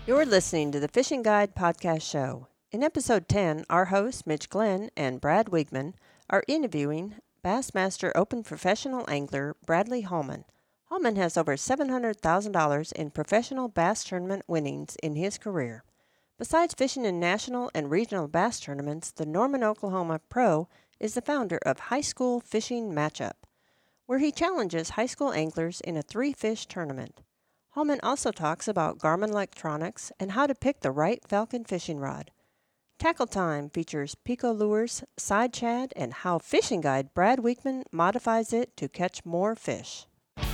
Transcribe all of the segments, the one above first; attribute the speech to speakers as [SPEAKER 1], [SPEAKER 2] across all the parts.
[SPEAKER 1] You're listening to the Fishing Guide Podcast Show. In Episode 10, our hosts, Mitch Glenn and Brad Wigman, are interviewing Bassmaster Open professional angler Bradley Holman. Holman has over $700,000 in professional bass tournament winnings in his career. Besides fishing in national and regional bass tournaments, the Norman, Oklahoma Pro is the founder of High School Fishing Matchup, where he challenges high school anglers in a 3-fish tournament. Holman also talks about Garmin electronics and how to pick the right Falcon fishing rod. Tackle Time features Pico Lures, Side Shad, and how fishing guide Brad Wigman modifies it to catch more fish.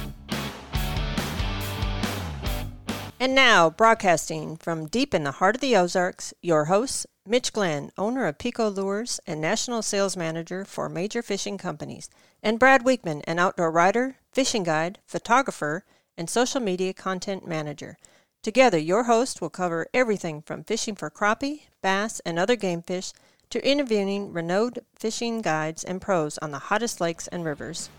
[SPEAKER 1] And now, broadcasting from deep in the heart of the Ozarks, your hosts, Mitch Glenn, owner of Pico Lures and national sales manager for major fishing companies, and Brad Wigman, an outdoor writer, fishing guide, photographer, and social media content manager. Together, your host will cover everything from fishing for crappie, bass, and other game fish to interviewing renowned fishing guides and pros on the hottest lakes and rivers.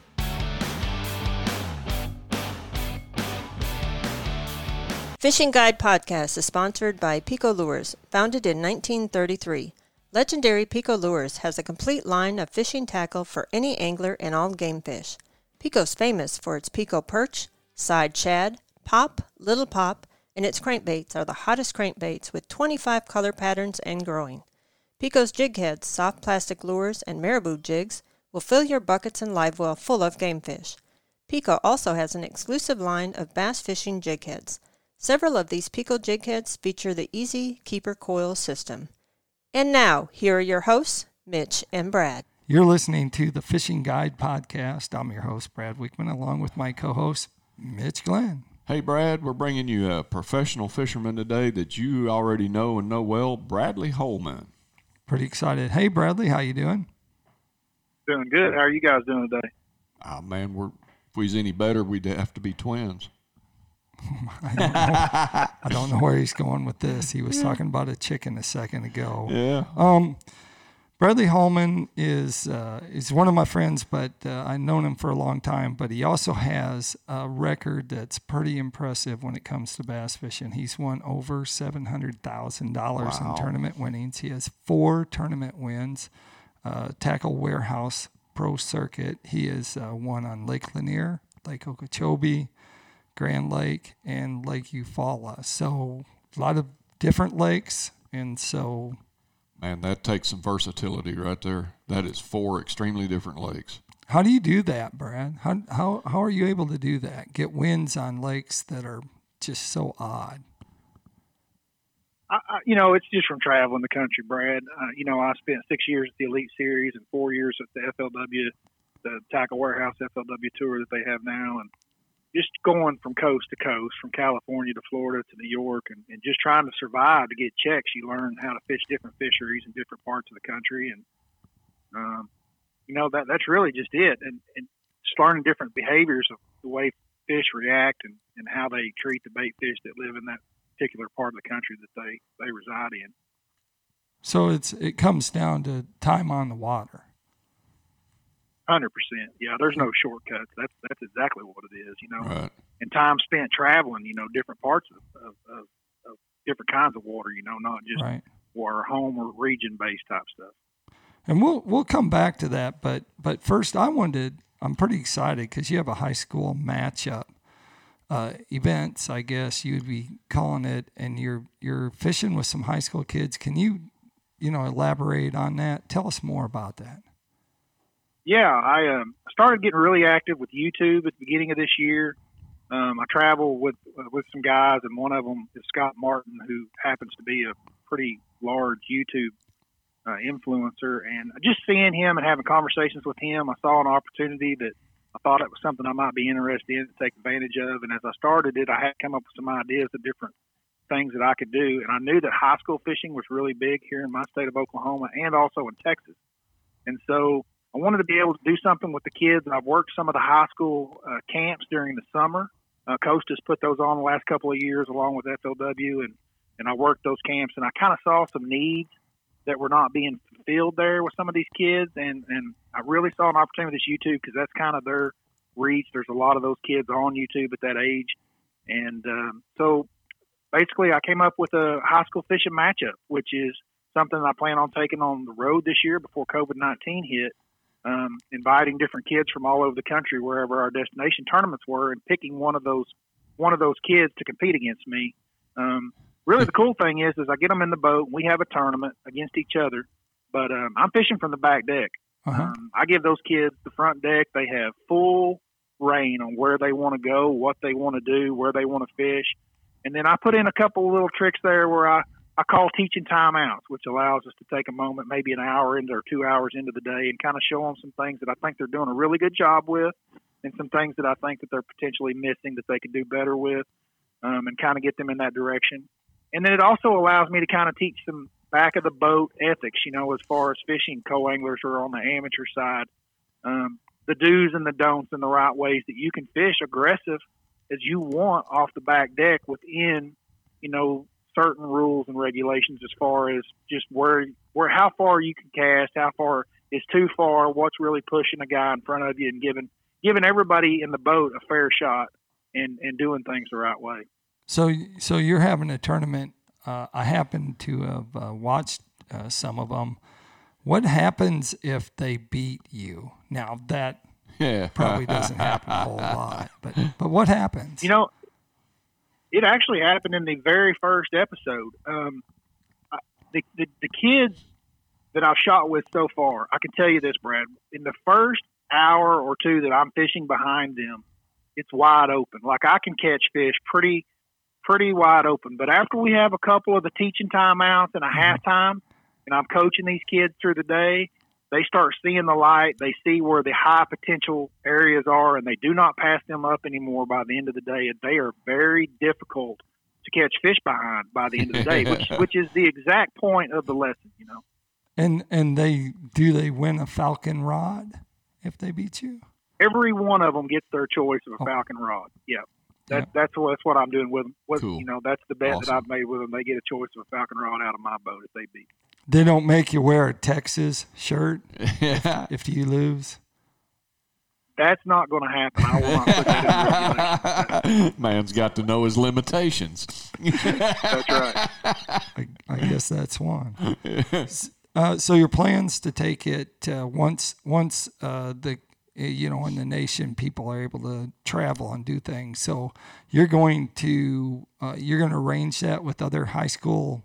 [SPEAKER 1] Fishing Guide Podcast is sponsored by Pico Lures, founded in 1933. Legendary Pico Lures has a complete line of fishing tackle for any angler and all game fish. Pico's famous for its Pico Perch, Side Shad, Pop, Little Pop, and its crankbaits are the hottest crankbaits with 25 color patterns and growing. Pico's jig heads, soft plastic lures, and marabou jigs will fill your buckets and live well full of game fish. Pico also has an exclusive line of bass fishing jig heads. Several of these Pico jig heads feature the Easy Keeper coil system. And now, here are your hosts, Mitch and Brad.
[SPEAKER 2] You're listening to the Fishing Guide Podcast. I'm your host, Brad Wigman, along with my co-host, Mitch Glenn.
[SPEAKER 3] Hey, Brad, we're bringing you a professional fisherman today that you already know and know well, Bradley Holman.
[SPEAKER 2] Pretty excited. Hey, Bradley, how you doing?
[SPEAKER 4] Doing good. How are you guys doing today?
[SPEAKER 3] Oh, man, if we was any better, we'd have to be twins.
[SPEAKER 2] I don't know where he's going with this. He was talking about a chicken a second ago.
[SPEAKER 3] Yeah.
[SPEAKER 2] Bradley Holman is one of my friends, but I've known him for a long time. But he also has a record that's pretty impressive when it comes to bass fishing. He's won over $700,000 in tournament winnings. He has 4 tournament wins, Tackle Warehouse Pro Circuit. He has won on Lake Lanier, Lake Okeechobee, Grand Lake, and Lake Eufaula. So a lot of different lakes, and so...
[SPEAKER 3] Man, that takes some versatility right there. That is 4 extremely different lakes.
[SPEAKER 2] How do you do that, Brad? How are you able to do that? Get wins on lakes that are just so odd.
[SPEAKER 4] It's just from traveling the country, Brad. I spent 6 years at the Elite Series and 4 years at the FLW, the Tackle Warehouse FLW tour that they have now, and just going from coast to coast, from California to Florida to New York, and just trying to survive to get checks. You learn how to fish different fisheries in different parts of the country. And, that's really just it. And just learning different behaviors of the way fish react and how they treat the bait fish that live in that particular part of the country that they reside in.
[SPEAKER 2] So it comes down to time on the water.
[SPEAKER 4] 100%. Yeah, there's no shortcuts. That's exactly what it is,
[SPEAKER 3] Right.
[SPEAKER 4] And time spent traveling, different parts of different kinds of water, not just
[SPEAKER 2] right.
[SPEAKER 4] Water, home or region-based type stuff.
[SPEAKER 2] And we'll come back to that, but first I'm pretty excited because you have a high school matchup events, I guess you'd be calling it, and you're fishing with some high school kids. Can you elaborate on that? Tell us more about that.
[SPEAKER 4] Yeah, I started getting really active with YouTube at the beginning of this year. I travel with some guys, and one of them is Scott Martin, who happens to be a pretty large YouTube influencer. And just seeing him and having conversations with him, I saw an opportunity that I thought it was something I might be interested in to take advantage of. And as I started it, I had come up with some ideas of different things that I could do. And I knew that high school fishing was really big here in my state of Oklahoma and also in Texas. And so I wanted to be able to do something with the kids. I've worked some of the high school camps during the summer. Coast has put those on the last couple of years along with FLW, and I worked those camps, and I kind of saw some needs that were not being fulfilled there with some of these kids, and I really saw an opportunity with this YouTube because that's kind of their reach. There's a lot of those kids on YouTube at that age, and so basically, I came up with a high school fishing matchup, which is something I plan on taking on the road this year before COVID-19 hit. Inviting different kids from all over the country, wherever our destination tournaments were, and picking one of those kids to compete against me. Really, the cool thing is I get them in the boat. And we have a tournament against each other, but I'm fishing from the back deck.
[SPEAKER 2] Uh-huh.
[SPEAKER 4] I give those kids the front deck. They have full reign on where they want to go, what they want to do, where they want to fish, and then I put in a couple of little tricks there where I call teaching timeouts, which allows us to take a moment, maybe an hour into or 2 hours into the day, and kind of show them some things that I think they're doing a really good job with, and some things that I think that they're potentially missing that they could do better with, and kind of get them in that direction. And then it also allows me to kind of teach some back of the boat ethics, as far as fishing co-anglers who are on the amateur side, the do's and the don'ts and the right ways that you can fish aggressive as you want off the back deck within, certain rules and regulations as far as just where how far you can cast, how far is too far, what's really pushing a guy in front of you, and giving everybody in the boat a fair shot and doing things the right way.
[SPEAKER 2] So you're having a tournament. I happen to have watched some of them. What happens if they beat you? Now that probably doesn't happen a whole lot, but what happens?
[SPEAKER 4] It actually happened in the very first episode. The kids that I've shot with so far, I can tell you this, Brad. In the first hour or two that I'm fishing behind them, it's wide open. Like, I can catch fish pretty wide open. But after we have a couple of the teaching timeouts and a halftime, and I'm coaching these kids through the day, they start seeing the light. They see where the high potential areas are, and they do not pass them up anymore by the end of the day. And they are very difficult to catch fish behind by the end of the day, which is the exact point of the lesson,
[SPEAKER 2] And they win a Falcon rod if they beat you?
[SPEAKER 4] Every one of them gets their choice of a Falcon rod. Yeah. That's what I'm doing with them.
[SPEAKER 3] Cool.
[SPEAKER 4] That's the bet
[SPEAKER 3] Awesome.
[SPEAKER 4] that I've made with them. They get a choice of a Falcon rod out of my boat if they beat.
[SPEAKER 2] They don't make you wear a Texas shirt if you lose?
[SPEAKER 4] That's not going to happen. I will not put that in regulation.
[SPEAKER 3] Man's got to know his limitations.
[SPEAKER 4] That's right.
[SPEAKER 2] I guess that's one. So your plans to take it once in the nation, people are able to travel and do things. So you're going to arrange that with other high school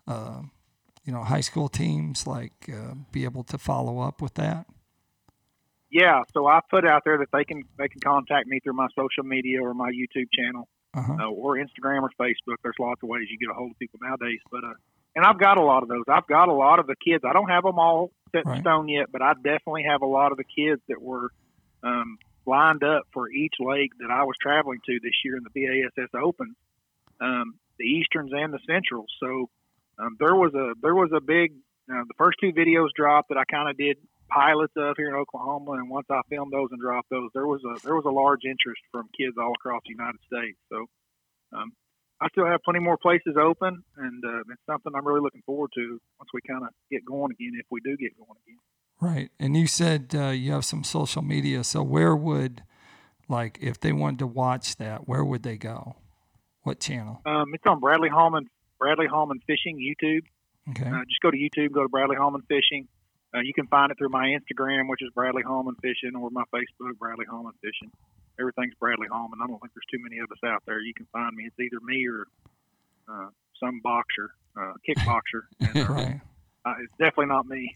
[SPEAKER 2] teams, be able to follow up with that.
[SPEAKER 4] Yeah. So I put out there that they can contact me through my social media or my YouTube channel, or Instagram or Facebook. There's lots of ways you get a hold of people nowadays, but, and I've got a lot of those. I've got a lot of the kids. I don't have them all set in stone yet, but I definitely have a lot of the kids that were lined up for each lake that I was traveling to this year in the BASS Open, the Easterns and the Centrals. So there was a big the first two videos dropped that I kind of did pilots of here in Oklahoma, and once I filmed those and dropped those, there was a large interest from kids all across the United States. So I still have plenty more places open, and it's something I'm really looking forward to once we kind of get going again, if we do get going again.
[SPEAKER 2] Right. And you said you have some social media. So where would, if they wanted to watch that, where would they go? What channel?
[SPEAKER 4] It's on Bradley Hallman Fishing, YouTube.
[SPEAKER 2] Okay.
[SPEAKER 4] Just go to YouTube, go to Bradley Hallman Fishing. You can find it through my Instagram, which is Bradley Hallman Fishing, or my Facebook, Bradley Hallman Fishing. Everything's Bradley Hallman. I don't think there's too many of us out there. You can find me. It's either me or some boxer, kickboxer. And,
[SPEAKER 2] right.
[SPEAKER 4] It's definitely not me.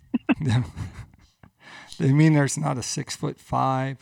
[SPEAKER 2] They mean there's not a 6'5"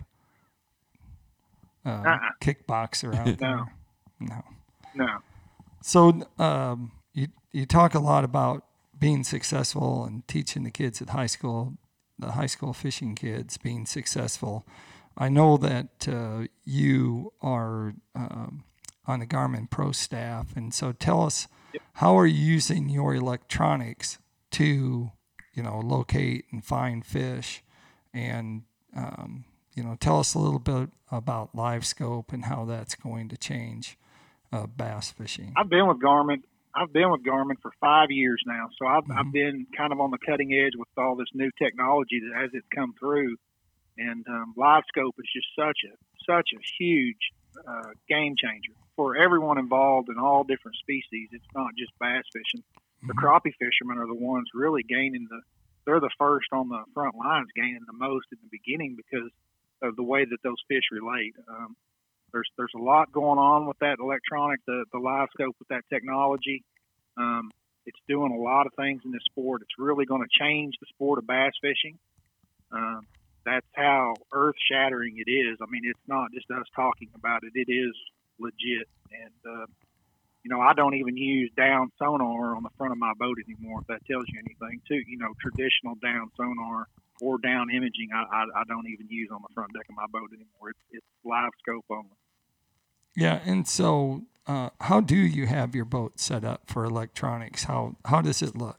[SPEAKER 2] kickboxer out there? No. So you talk a lot about being successful and teaching the kids at the high school fishing kids being successful. I know that you are on the Garmin Pro staff, and so tell us, how are you using your electronics to, locate and find fish, and tell us a little bit about LiveScope and how that's going to change bass fishing.
[SPEAKER 4] I've been with Garmin for 5 years now, so I've been kind of on the cutting edge with all this new technology that as it's come through, and LiveScope is just such a huge game changer. for everyone involved in all different species. It's not just bass fishing. The crappie fishermen are the ones really they're the first on the front lines gaining the most in the beginning because of the way that those fish relate. There's a lot going on with that electronic, the live scope with that technology. It's doing a lot of things in this sport. It's really going to change the sport of bass fishing. That's how earth-shattering it is. I mean, it's not just us talking about it. It is legit. And, I don't even use down sonar on the front of my boat anymore, if that tells you anything, too. Traditional down sonar or down imaging, I don't even use on the front deck of my boat anymore. It's live scope only.
[SPEAKER 2] Yeah, and so how do you have your boat set up for electronics? How does it look?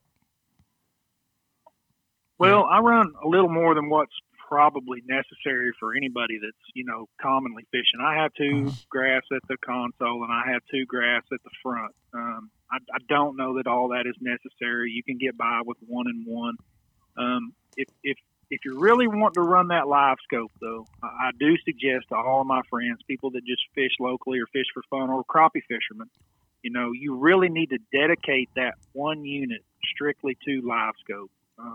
[SPEAKER 4] Well, I run a little more than what's probably necessary for anybody that's, commonly fishing. I have two graphs at the console and I have two graphs at the front. I don't know that all that is necessary. You can get by with one and one. If you really want to run that live scope, though, I do suggest to all of my friends, people that just fish locally or fish for fun or crappie fishermen, you really need to dedicate that one unit strictly to live scope.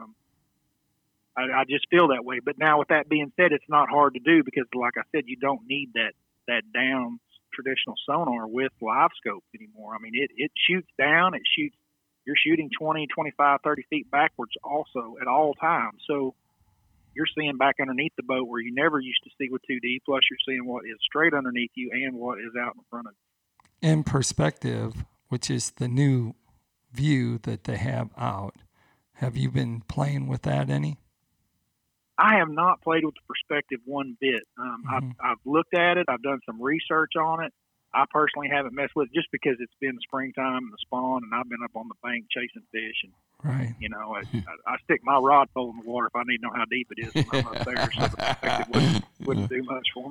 [SPEAKER 4] I just feel that way. But now with that being said, it's not hard to do because, like I said, you don't need that down traditional sonar with live scope anymore. I mean, it shoots down. You're shooting 20, 25, 30 feet backwards also at all times. So you're seeing back underneath the boat where you never used to see with 2D, plus you're seeing what is straight underneath you and what is out in front of you.
[SPEAKER 2] In perspective, which is the new view that they have out, have you been playing with that any?
[SPEAKER 4] I have not played with the perspective one bit. I've looked at it. I've done some research on it. I personally haven't messed with it just because it's been springtime and the spawn, and I've been up on the bank chasing fish. And,
[SPEAKER 2] right.
[SPEAKER 4] I stick my rod pole in the water if I need to know how deep it is when I'm up there, so the perspective wouldn't do much for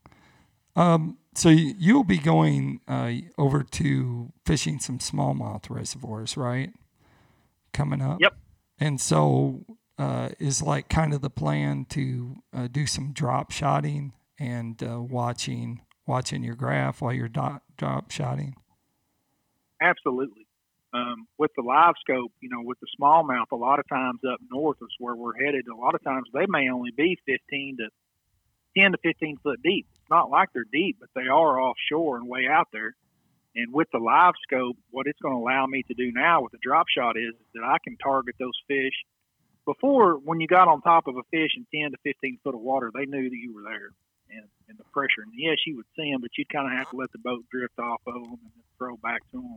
[SPEAKER 4] me.
[SPEAKER 2] So you'll be going over to fishing some smallmouth reservoirs, right? Coming up?
[SPEAKER 4] Yep.
[SPEAKER 2] And so is like kind of the plan to do some drop shotting and watching your graph while you're drop shotting?
[SPEAKER 4] Absolutely. With the live scope, with the smallmouth, a lot of times up north is where we're headed. A lot of times they may only be 10 to 15 foot deep. It's not like they're deep, but they are offshore and way out there. And with the live scope, what it's going to allow me to do now with the drop shot is that I can target those fish. Before, when you got on top of a fish in 10 to 15 foot of water, they knew that you were there and the pressure. And yes, you would see them, but you'd kind of have to let the boat drift off of them and then throw back to them,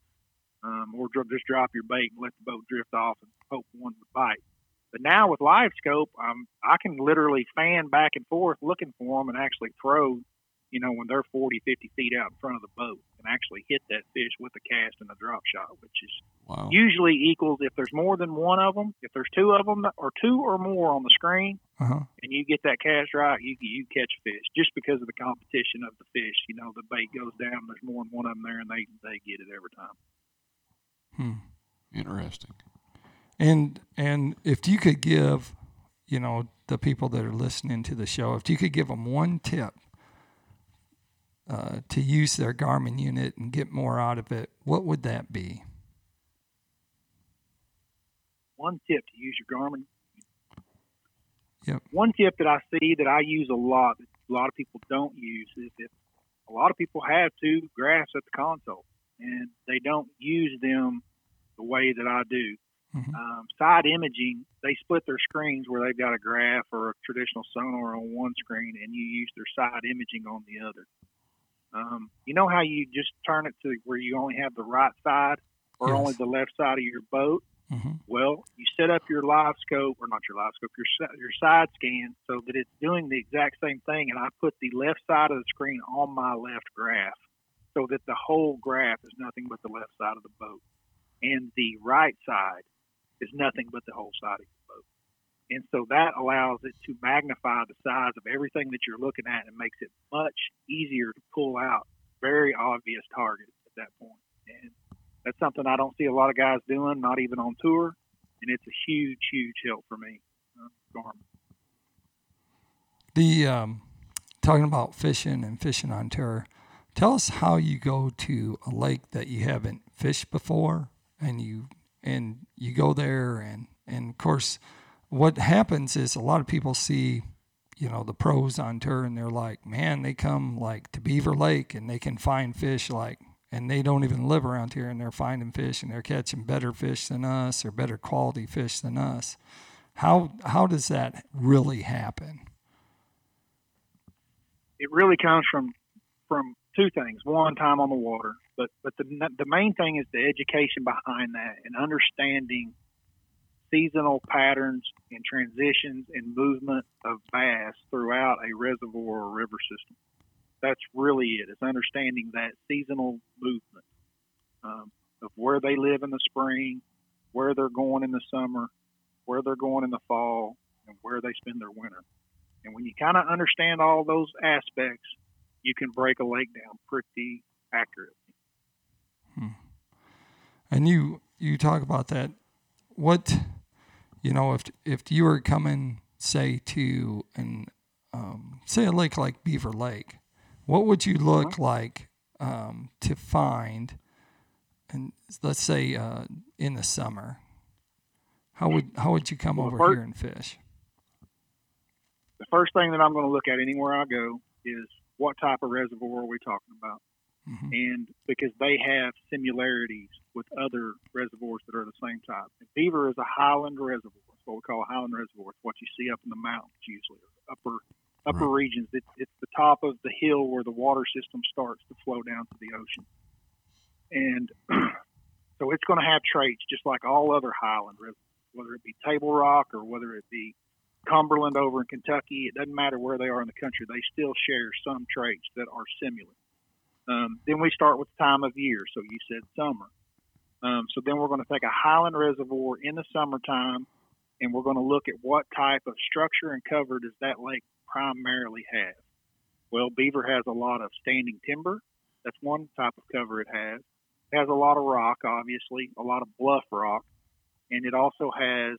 [SPEAKER 4] or just drop your bait and let the boat drift off and hope one would bite. But now with live scope, I can literally fan back and forth looking for them and actually throw, when they're 40, 50 feet out in front of the boat, and actually hit that fish with a cast and a drop shot, which is usually equals, if there's more than one of them, if there's two of them or two or more on the screen, and you get that cast right, you catch a fish just because of the competition of the fish. The bait goes down, there's more than one of them there, and they get it every time.
[SPEAKER 3] Interesting.
[SPEAKER 2] And if you could give, the people that are listening to the show, if you could give them one tip to use their Garmin unit and get more out of it, what would that be?
[SPEAKER 4] One tip to use your Garmin?
[SPEAKER 2] Yep.
[SPEAKER 4] One tip that I see that I use a lot, that a lot of people don't use, is that a lot of people have two graphs at the console, and they don't use them the way that I do. Side imaging, they split their screens where they've got a graph or a traditional sonar on one screen, and you use their side imaging on the other. You know how you just turn it to where you only have the right side or only the left side of your boat? Well, you set up your live scope, or not your live scope, your side scan, so that it's doing the exact same thing, and I put the left side of the screen on my left graph so that the whole graph is nothing but the left side of the boat, and the right side is nothing but the whole side of your boat. And so that allows it to magnify the size of everything that you're looking at and makes it much easier to pull out very obvious targets at that point. And that's something I don't see a lot of guys doing, not even on tour, and it's a huge, huge help for me. Garmin.
[SPEAKER 2] The talking about fishing and fishing on tour, Tell us how you go to a lake that you haven't fished before, and you go there, and of course, what happens is a lot of people see, the pros on tour, and they're like, man, they come like to Beaver Lake and they can find fish and they don't even live around here, and they're finding fish and they're catching better fish than us or better quality fish than us. How does that really happen?
[SPEAKER 4] It really comes from two things. One, time on the water, but the main thing is the education behind that and understanding seasonal patterns and transitions and movement of bass throughout a reservoir or river system. That's really it. It's understanding that seasonal movement of where they live in the spring, where they're going in the summer, where they're going in the fall, and where they spend their winter. And when you kind of understand all those aspects, you can break a lake down pretty accurately.
[SPEAKER 2] And you talk about that. What, if you were coming, say, to say a lake like Beaver Lake, what would you look like to find? And let's say in the summer, how would you come over here and fish?
[SPEAKER 4] The first thing that I'm going to look at anywhere I go is what type of reservoir are we talking about? Mm-hmm. And because they have similarities with other reservoirs that are the same type. And Beaver is a highland reservoir. It's what we call a highland reservoir. It's what you see up in the mountains usually, or upper regions. It's the top of the hill where the water system starts to flow down to the ocean. And so it's going to have traits just like all other highland reservoirs, whether it be Table Rock or whether it be Cumberland over in Kentucky. It doesn't matter where they are in the country. They still share some traits that are similar. Then we start with the time of year. So you said summer. So then we're going to take a highland reservoir in the summertime, and we're going to look at what type of structure and cover does that lake primarily have. Well, Beaver has a lot of standing timber. That's one type of cover it has. It has a lot of rock, obviously, a lot of bluff rock, and it also has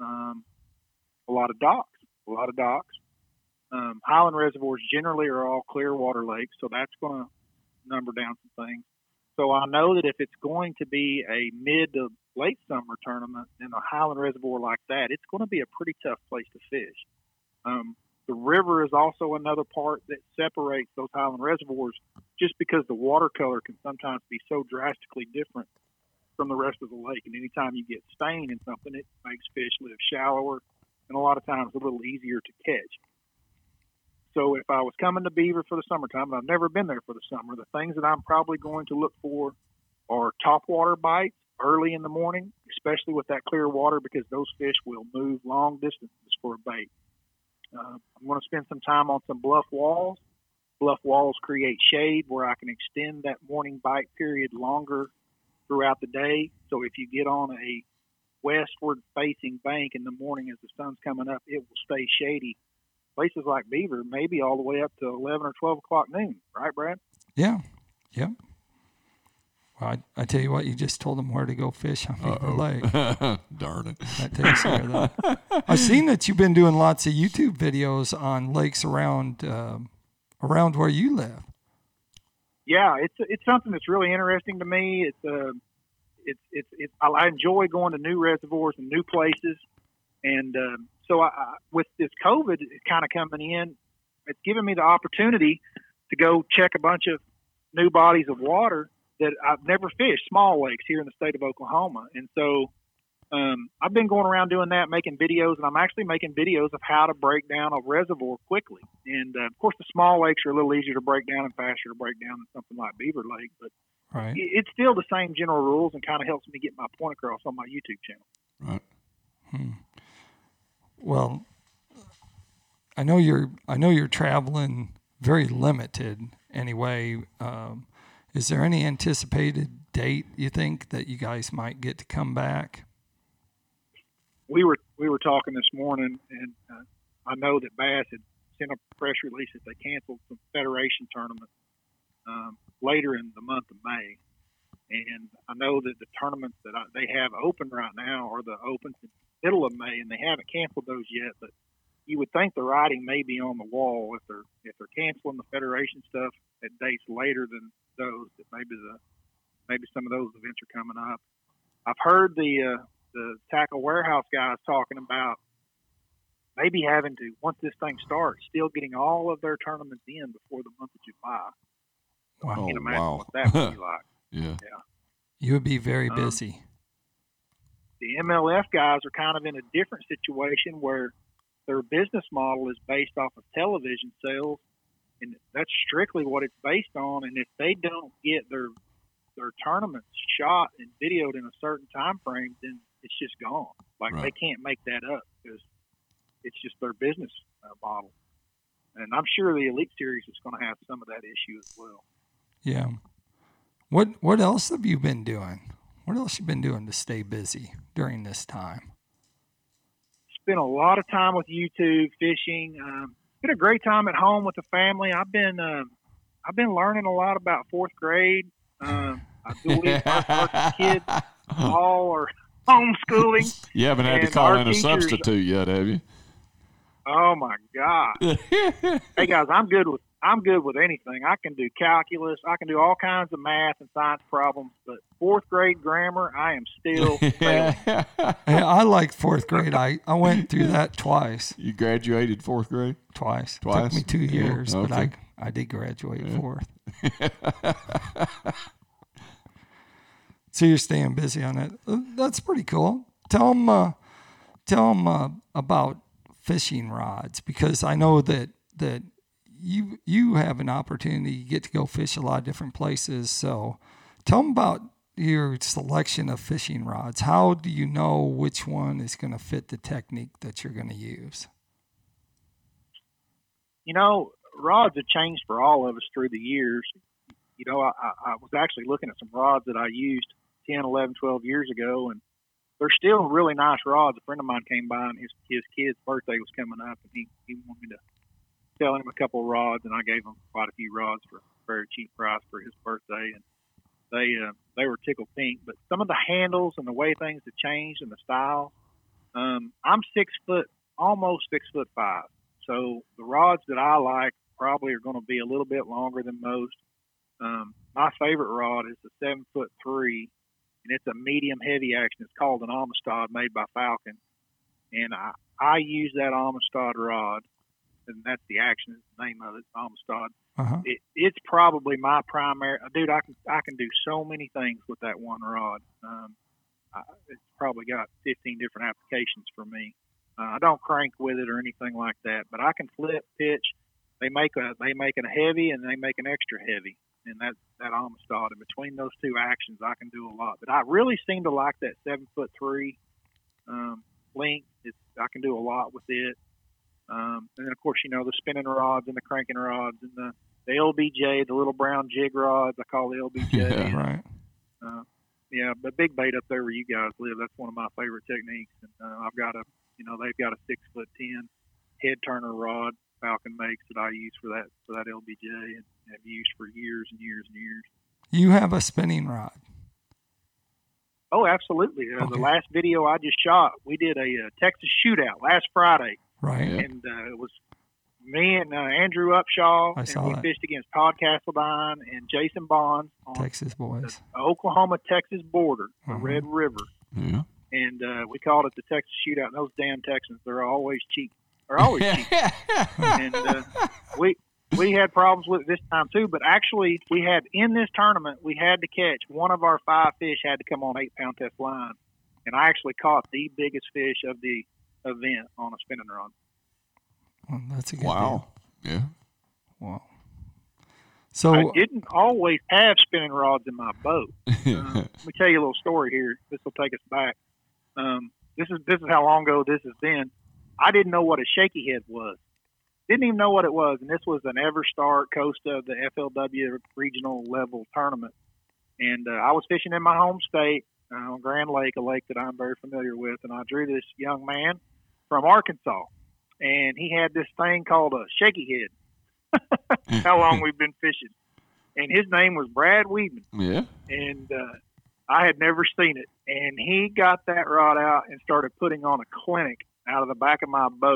[SPEAKER 4] a lot of docks. Highland reservoirs generally are all clear water lakes, so that's going to number down some things. So I know that if it's going to be a mid to late summer tournament in a highland reservoir like that, it's going to be a pretty tough place to fish. The river is also another part that separates those highland reservoirs just because the water color can sometimes be so drastically different from the rest of the lake. And anytime you get stain in something, it makes fish live shallower and a lot of times a little easier to catch. So if I was coming to Beaver for the summertime, and I've never been there for the summer, the things that I'm probably going to look for are topwater bites early in the morning, especially with that clear water, because those fish will move long distances for a bait. I'm going to spend some time on some bluff walls. Bluff walls create shade where I can extend that morning bite period longer throughout the day. So if you get on a westward facing bank in the morning as the sun's coming up, it will stay shady. Places like Beaver, maybe all the way up to 11 or 12 o'clock noon. Right, Brad?
[SPEAKER 2] Yeah. Yep. Well, I tell you what, you just told them where to go fish on Beaver Lake.
[SPEAKER 3] Darn it.
[SPEAKER 2] That takes care of that. I've seen that you've been doing lots of YouTube videos on lakes around where you live.
[SPEAKER 4] Yeah, it's something that's really interesting to me. I enjoy going to new reservoirs and new places. And so with this COVID kind of coming in, it's given me the opportunity to go check a bunch of new bodies of water that I've never fished, small lakes here in the state of Oklahoma. And so I've been going around doing that, making videos, and I'm actually making videos of how to break down a reservoir quickly. And, of course, the small lakes are a little easier to break down and faster to break down than something like Beaver Lake. But
[SPEAKER 2] right.
[SPEAKER 4] It's still the same general rules and kind of helps me get my point across on my YouTube channel.
[SPEAKER 3] Right.
[SPEAKER 2] Well, I know you're traveling very limited anyway. Is there any anticipated date you think that you guys might get to come back?
[SPEAKER 4] We were talking this morning, and I know that Bass had sent a press release that they canceled some Federation tournaments later in the month of May. And I know that the tournaments that they have open right now are the Opens in the middle of May, and they haven't canceled those yet. But you would think the writing may be on the wall if they're canceling the Federation stuff at dates later than those. That maybe some of those events are coming up. I've heard the tackle warehouse guys talking about maybe having to, once this thing starts, still getting all of their tournaments in before the month of July. So I can't imagine what that would be like.
[SPEAKER 3] Yeah.
[SPEAKER 2] You would be very busy.
[SPEAKER 4] The MLF guys are kind of in a different situation where their business model is based off of television sales, and that's strictly what it's based on. And if they don't get their tournaments shot and videoed in a certain time frame, then it's just gone. Like
[SPEAKER 3] Right.
[SPEAKER 4] They can't make that up because it's just their business model. And I'm sure the Elite Series is going to have some of that issue as well.
[SPEAKER 2] Yeah. What else have you been doing? What else you been doing to stay busy during this time?
[SPEAKER 4] Spent a lot of time with YouTube fishing. Been a great time at home with the family. I've been learning a lot about fourth grade. I believe our kids all are homeschooling.
[SPEAKER 3] You haven't had to
[SPEAKER 4] And
[SPEAKER 3] call
[SPEAKER 4] our
[SPEAKER 3] in a
[SPEAKER 4] teachers-
[SPEAKER 3] substitute yet, have you?
[SPEAKER 4] Oh my God! Hey guys, I'm good with anything. I can do calculus. I can do all kinds of math and science problems. But fourth grade grammar, I am still failing.
[SPEAKER 2] Hey, I like fourth grade. I went through that twice.
[SPEAKER 3] You graduated fourth grade?
[SPEAKER 2] Twice.
[SPEAKER 3] Twice?
[SPEAKER 2] Took me 2
[SPEAKER 3] Yeah,
[SPEAKER 2] years, but
[SPEAKER 3] okay.
[SPEAKER 2] I did graduate fourth. So you're staying busy on it. That's pretty cool. Tell them about fishing rods, because I know that you have an opportunity. You get to go fish a lot of different places. So tell them about your selection of fishing rods. How do you know which one is going to fit the technique that you're going to use?
[SPEAKER 4] You know, rods have changed for all of us through the years. You know, I was actually looking at some rods that I used 10, 11, 12 years ago, and they're still really nice rods. A friend of mine came by, and his kid's birthday was coming up, and he wanted me to sell him a couple of rods, and I gave him quite a few rods for a very cheap price for his birthday, and they were tickled pink. But some of the handles and the way things have changed and the style. I'm 6 foot, almost 6'5", so the rods that I like probably are going to be a little bit longer than most. My favorite rod is the 7'3", and it's a medium heavy action. It's called an Amistad, made by Falcon, and I use that Amistad rod, and that's the action. Is the name of it, Amistad.
[SPEAKER 2] Uh-huh.
[SPEAKER 4] It's probably my primary. Dude, I can do so many things with that one rod. It's probably got 15 different applications for me. I don't crank with it or anything like that, but I can flip, pitch. They make a heavy and they make an extra heavy, and that Amistad. And between those two actions, I can do a lot. But I really seem to like that 7'3" length. I can do a lot with it. And then of course, you know, the spinning rods and the cranking rods and the LBJ, the little brown jig rods. I call the LBJ.
[SPEAKER 3] Yeah,
[SPEAKER 2] right.
[SPEAKER 4] Yeah, but big bait up there where you guys live, that's one of my favorite techniques. And they've got a 6'10" head turner rod Falcon makes that I use for that LBJ and have used for years and years and years.
[SPEAKER 2] You have a spinning rod.
[SPEAKER 4] Oh, absolutely.
[SPEAKER 2] Okay.
[SPEAKER 4] The last video I just shot, we did a Texas shootout last Friday,
[SPEAKER 2] Right.
[SPEAKER 3] Yeah.
[SPEAKER 4] and it was me and Andrew Upshaw,
[SPEAKER 2] I saw
[SPEAKER 4] and we
[SPEAKER 2] that.
[SPEAKER 4] fished against Todd Castledine and Jason Bonds on
[SPEAKER 2] Texas boys.
[SPEAKER 4] the Oklahoma-Texas border, the
[SPEAKER 2] Uh-huh.
[SPEAKER 4] Red River.
[SPEAKER 3] Yeah.
[SPEAKER 4] And we called it the Texas Shootout. And those damn Texans, they're always cheap. They're always cheap. And we had problems with it this time too. But actually, we had in this tournament, we had to catch one of our 5 fish had to come on 8-pound test line, and I actually caught the biggest fish of the event on a spinning rod.
[SPEAKER 2] Well, that's a good
[SPEAKER 3] Wow. Yeah.
[SPEAKER 2] deal. Wow. So
[SPEAKER 4] I didn't always have spinning rods in my boat. Let me tell you a little story here. This will take us back. This is how long ago this has been. I didn't know what a shaky head was. Didn't even know what it was. And this was an EverStart Costa, the FLW regional level tournament. And I was fishing in my home state on Grand Lake, a lake that I'm very familiar with. And I drew this young man from Arkansas. And he had this thing called a shaky head. How long we've been fishing. And his name was Brad Weedman.
[SPEAKER 3] Yeah.
[SPEAKER 4] And I had never seen it. And he got that rod out and started putting on a clinic out of the back of my boat.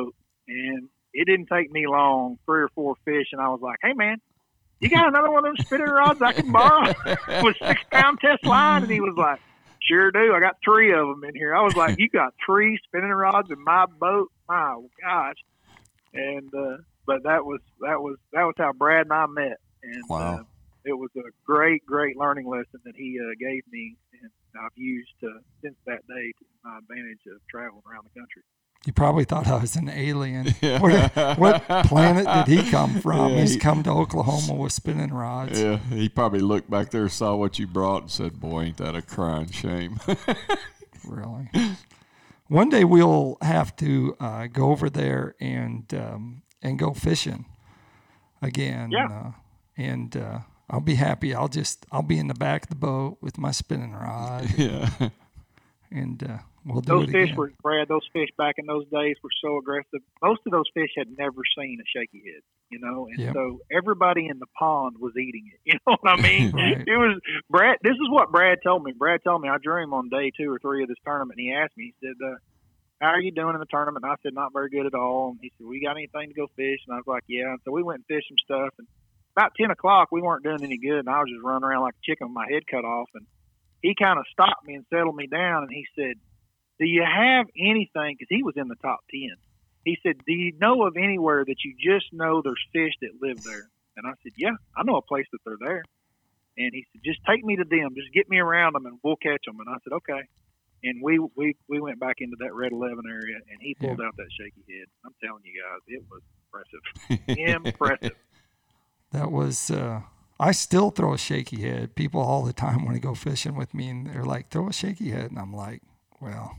[SPEAKER 4] And it didn't take me long, 3 or 4 fish, and I was like, "Hey, man, you got another one of them spinning rods I can borrow with 6-pound test line?" And he was like, "Sure do. I got 3 of them in here." I was like, "You got 3 spinning rods in my boat? My gosh!" And but that was how Brad and I met, and
[SPEAKER 3] Wow.
[SPEAKER 4] it was a great learning lesson that he gave me, and I've used since that day to my advantage of traveling around the country.
[SPEAKER 2] You probably thought I was an alien.
[SPEAKER 3] Yeah.
[SPEAKER 2] What planet did he come from?
[SPEAKER 3] Yeah,
[SPEAKER 2] He's come to Oklahoma with spinning rods.
[SPEAKER 3] Yeah, he probably looked back there, saw what you brought, and said, "Boy, ain't that a crying shame."
[SPEAKER 2] Really. One day we'll have to go over there and go fishing again.
[SPEAKER 4] Yeah.
[SPEAKER 2] I'll be happy. I'll be in the back of the boat with my spinning rod.
[SPEAKER 3] Yeah.
[SPEAKER 2] And we'll do
[SPEAKER 4] Those
[SPEAKER 2] it
[SPEAKER 4] fish
[SPEAKER 2] again.
[SPEAKER 4] those fish back in those days were so aggressive. Most of those fish had never seen a shaky head, and
[SPEAKER 2] Yep.
[SPEAKER 4] so everybody in the pond was eating it. You know what I mean?
[SPEAKER 2] Right.
[SPEAKER 4] It was Brad. This is what Brad told me. Brad told me I drew him on day 2 or 3 of this tournament. And he asked me, he said, "How are you doing in the tournament?" And I said, "Not very good at all." And he said, "We got anything to go fish?" And I was like, "Yeah." And so we went and fished some stuff. And about 10 o'clock, we weren't doing any good, and I was just running around like a chicken with my head cut off. And he kind of stopped me and settled me down, and he said, "Do you have anything?" Because he was in the top 10. He said, "Do you know of anywhere that you just know there's fish that live there?" And I said, "Yeah, I know a place that they're there." And he said, "Just take me to them. Just get me around them, and we'll catch them." And I said, "Okay." And we went back into that Red 11 area, and he pulled out that shaky head. I'm telling you guys, it was impressive. Impressive.
[SPEAKER 2] That was. I still throw a shaky head. People all the time want to go fishing with me, and they're like, "Throw a shaky head," and I'm like, "Well,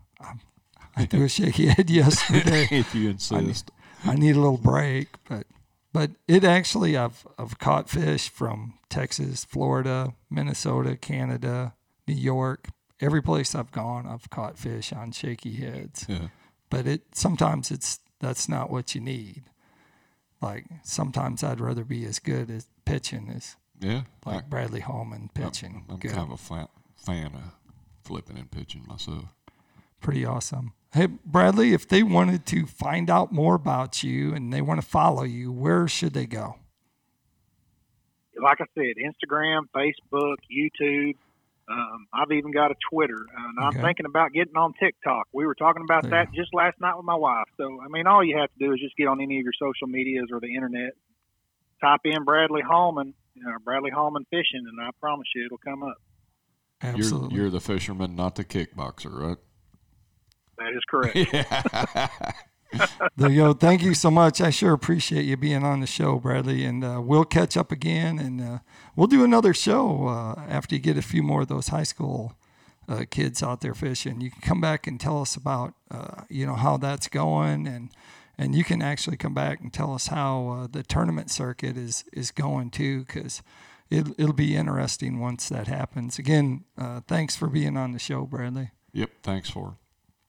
[SPEAKER 2] I threw a shaky head yesterday.
[SPEAKER 3] If you insist.
[SPEAKER 2] I need a little break." But it actually, I've caught fish from Texas, Florida, Minnesota, Canada, New York. Every place I've gone, I've caught fish on shaky heads.
[SPEAKER 3] Yeah.
[SPEAKER 2] But sometimes that's not what you need. Like sometimes I'd rather be as good at pitching as
[SPEAKER 3] Like
[SPEAKER 2] Bradley Holman pitching.
[SPEAKER 3] I'm
[SPEAKER 2] Good.
[SPEAKER 3] kind of a fan of flipping and pitching myself.
[SPEAKER 2] Pretty awesome. Hey, Bradley, if they wanted to find out more about you and they want to follow you, where should they go?
[SPEAKER 4] Like I said, Instagram, Facebook, YouTube. I've even got a Twitter, and I'm thinking about getting on TikTok. We were talking about that just last night with my wife. So, I mean, all you have to do is just get on any of your social medias or the internet, type in Bradley Holman, Bradley Holman Fishing, and I promise you it'll come up.
[SPEAKER 2] Absolutely.
[SPEAKER 3] You're the fisherman, not the kickboxer, right?
[SPEAKER 4] That is correct.
[SPEAKER 2] There you go. Thank you so much. I sure appreciate you being on the show, Bradley. And we'll catch up again, and we'll do another show after you get a few more of those high school kids out there fishing. You can come back and tell us about how that's going, and you can actually come back and tell us how the tournament circuit is going too, because it'll be interesting once that happens. Again, thanks for being on the show, Bradley.
[SPEAKER 3] Yep, thanks for it.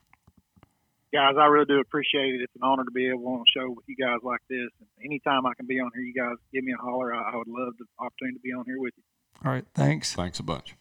[SPEAKER 4] Guys, I really do appreciate it. It's an honor to be able on a show with you guys like this. And anytime I can be on here, you guys give me a holler. I would love the opportunity to be on here with you.
[SPEAKER 2] All right, thanks.
[SPEAKER 3] Thanks a bunch.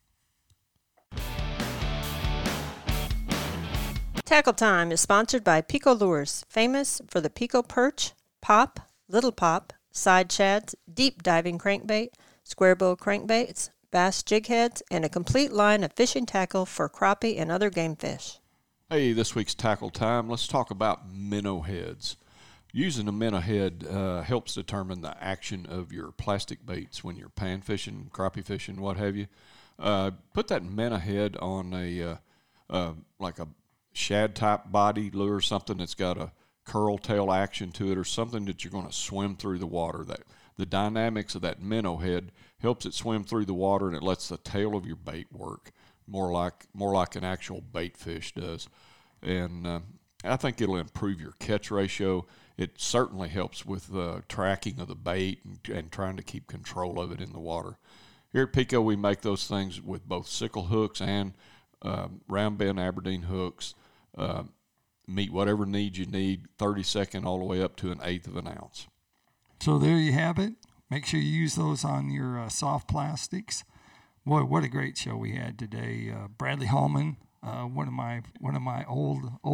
[SPEAKER 1] Tackle Time is sponsored by Pico Lures, famous for the Pico Perch, Pop, Little Pop, Side Shads, Deep Diving Crankbait, Square Bill Crankbaits, Bass Jig Heads, and a complete line of fishing tackle for crappie and other game fish.
[SPEAKER 3] Hey, this week's Tackle Time, let's talk about minnow heads. Using a minnow head helps determine the action of your plastic baits when you're pan fishing, crappie fishing, what have you. Put that minnow head on a like a shad type body lure, something that's got a curl tail action to it, or something that you're going to swim through the water. That the dynamics of that minnow head helps it swim through the water, and it lets the tail of your bait work more like an actual bait fish does. And I think it'll improve your catch ratio. It certainly helps with the tracking of the bait and trying to keep control of it in the water. Here at Pico, we make those things with both sickle hooks and round bend Aberdeen hooks. Meet whatever needs you need, 32nd all the way up to 1/8 of an ounce.
[SPEAKER 2] So there you have it. Make sure you use those on your soft plastics. Boy, what a great show we had today. Bradley Holman, one of my old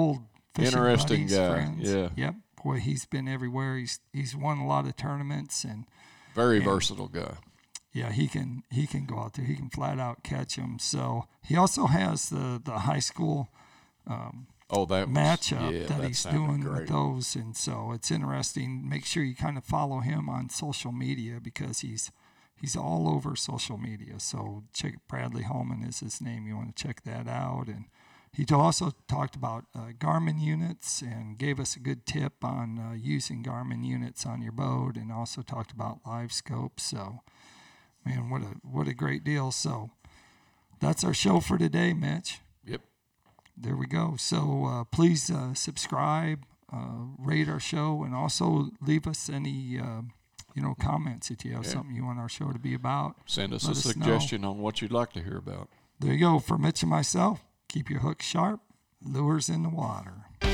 [SPEAKER 2] fishing
[SPEAKER 3] Interesting
[SPEAKER 2] buddies,
[SPEAKER 3] guy.
[SPEAKER 2] friends.
[SPEAKER 3] Yeah.
[SPEAKER 2] Yep. Boy, he's been everywhere. He's won a lot of tournaments and
[SPEAKER 3] Very versatile guy.
[SPEAKER 2] yeah, he can go out there. He can flat out catch them. So he also has the high school matchup that he's doing
[SPEAKER 3] great.
[SPEAKER 2] with those, and so it's interesting. Make sure you kind of follow him on social media because he's all over social media. So check Bradley Holman is his name. You want to check that out. And he also talked about Garmin units and gave us a good tip on using Garmin units on your boat, and also talked about live scopes. So, man, what a great deal. So that's our show for today, Mitch.
[SPEAKER 3] Yep.
[SPEAKER 2] There we go. So please subscribe, rate our show, and also leave us any comments if you have something you want our show to be about.
[SPEAKER 3] Send us
[SPEAKER 2] Let
[SPEAKER 3] a
[SPEAKER 2] us
[SPEAKER 3] suggestion on what you'd like to hear about.
[SPEAKER 2] There you go. For Mitch and myself, keep your hook sharp, lures in the water.